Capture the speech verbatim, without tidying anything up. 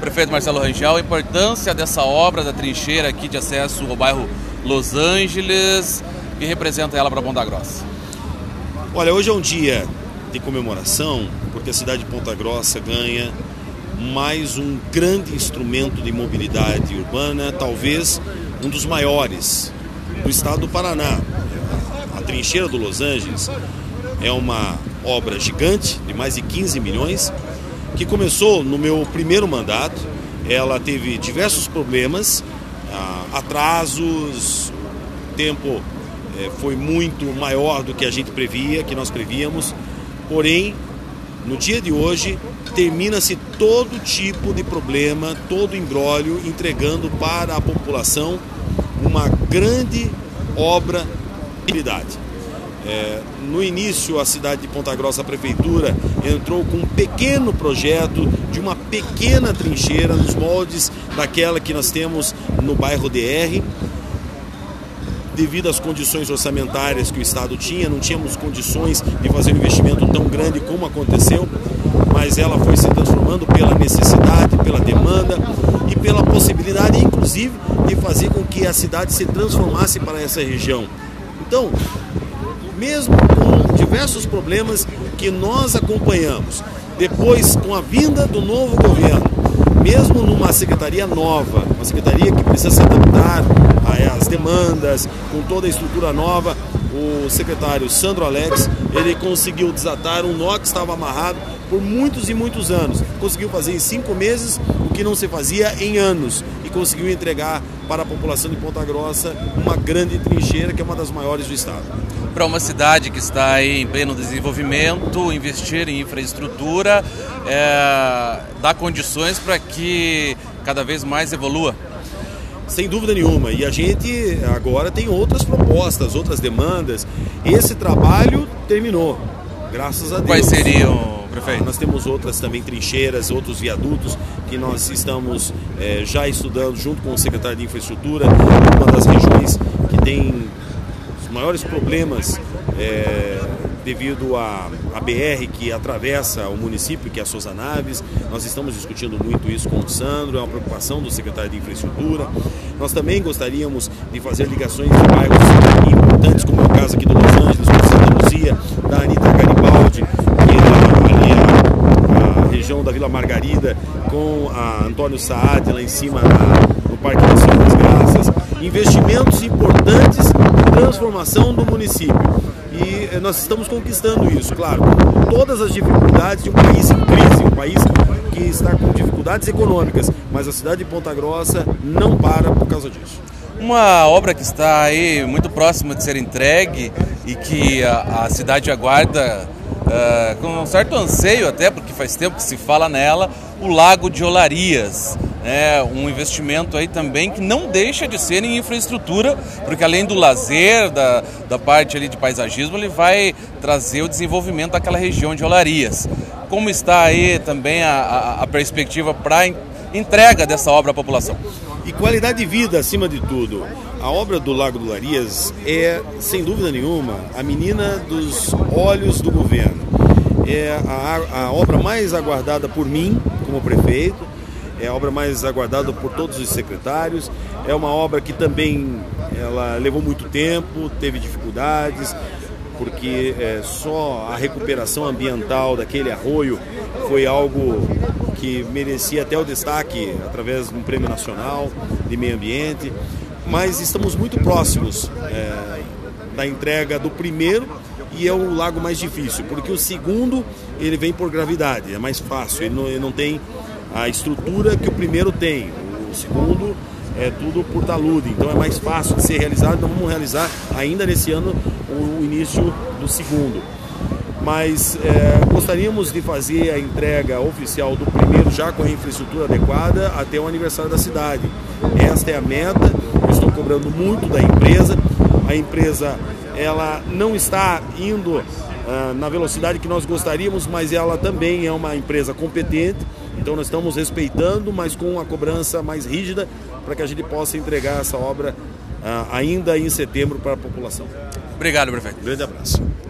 Prefeito Marcelo Rangel, a importância dessa obra da trincheira aqui de acesso ao bairro Los Angeles, que representa ela para Ponta Grossa. Olha, hoje é um dia de comemoração, porque a cidade de Ponta Grossa ganha mais um grande instrumento de mobilidade urbana, talvez um dos maiores do estado do Paraná. A trincheira do Los Angeles é uma obra gigante, de mais de quinze milhões, que começou no meu primeiro mandato. Ela teve diversos problemas, atrasos, o tempo foi muito maior do que a gente previa, que nós prevíamos, porém, no dia de hoje, termina-se todo tipo de problema, todo imbróglio, entregando para a população uma grande obra de mobilidade. É, no início, a cidade de Ponta Grossa, a prefeitura, entrou com um pequeno projeto de uma pequena trincheira nos moldes daquela que nós temos no bairro D R. Devido às condições orçamentárias que o Estado tinha, não tínhamos condições de fazer um investimento tão grande como aconteceu, mas ela foi se transformando pela necessidade, pela demanda e pela possibilidade, inclusive, de fazer com que a cidade se transformasse para essa região. Então, mesmo com diversos problemas que nós acompanhamos, depois com a vinda do novo governo, mesmo numa secretaria nova, uma secretaria que precisa se adaptar às demandas, com toda a estrutura nova, o secretário Sandro Alex, ele conseguiu desatar um nó que estava amarrado por muitos e muitos anos. Conseguiu fazer em cinco meses o que não se fazia em anos e conseguiu entregar para a população de Ponta Grossa uma grande trincheira que é uma das maiores do estado. Para uma cidade que está aí em pleno desenvolvimento, investir em infraestrutura é, dá condições para que cada vez mais evolua? Sem dúvida nenhuma, e a gente agora tem outras propostas, outras demandas. Esse trabalho terminou, graças a Deus. Quais seriam, prefeito? Nós temos outras também trincheiras, outros viadutos que nós estamos é, já estudando junto com o secretário de Infraestrutura, uma das regiões que tem os maiores problemas é, devido à B R que atravessa o município, que é a Souza Naves. Nós estamos discutindo muito isso com o Sandro, é uma preocupação do secretário de Infraestrutura. Nós também gostaríamos de fazer ligações de bairros importantes, como é o caso aqui do Los Angeles, com Santa Luzia, da Anitta Garibaldi, que é ali a, a região da Vila Margarida, com a Antônio Saad, lá em cima na, no Parque Nacional das Graças. Investimentos importantes de transformação do município. E nós estamos conquistando isso, claro, com todas as dificuldades de um país em crise, um país que está com dificuldades econômicas, mas a cidade de Ponta Grossa não para por causa disso. Uma obra que está aí muito próxima de ser entregue e que a, a cidade aguarda uh, com um certo anseio até, porque faz tempo que se fala nela, o Lago de Olarias. É um investimento aí também que não deixa de ser em infraestrutura, porque além do lazer, da, da parte ali de paisagismo, ele vai trazer o desenvolvimento daquela região de Olarias. Como está aí também a, a, a perspectiva para a entrega dessa obra à população? E qualidade de vida acima de tudo. A obra do Lago de Olarias é, sem dúvida nenhuma, a menina dos olhos do governo. É a, a obra mais aguardada por mim, como prefeito. É a obra mais aguardada por todos os secretários. É uma obra que também ela levou muito tempo, teve dificuldades, porque é, só a recuperação ambiental daquele arroio foi algo que merecia até o destaque através de um prêmio nacional de meio ambiente. Mas estamos muito próximos é, da entrega do primeiro, e é o lago mais difícil, porque o segundo ele vem por gravidade, é mais fácil, ele não, ele não tem a estrutura que o primeiro tem. O segundo é tudo por talude, então é mais fácil de ser realizado. Então vamos realizar ainda nesse ano o início do segundo. Mas é, gostaríamos de fazer a entrega oficial do primeiro já com a infraestrutura adequada até o aniversário da cidade. Esta é a meta, eu estou cobrando muito da empresa. A empresa ela não está indo uh, na velocidade que nós gostaríamos, mas ela também é uma empresa competente. Então nós estamos respeitando, mas com a cobrança mais rígida, para que a gente possa entregar essa obra uh, ainda em setembro para a população. Obrigado, prefeito. Um grande abraço.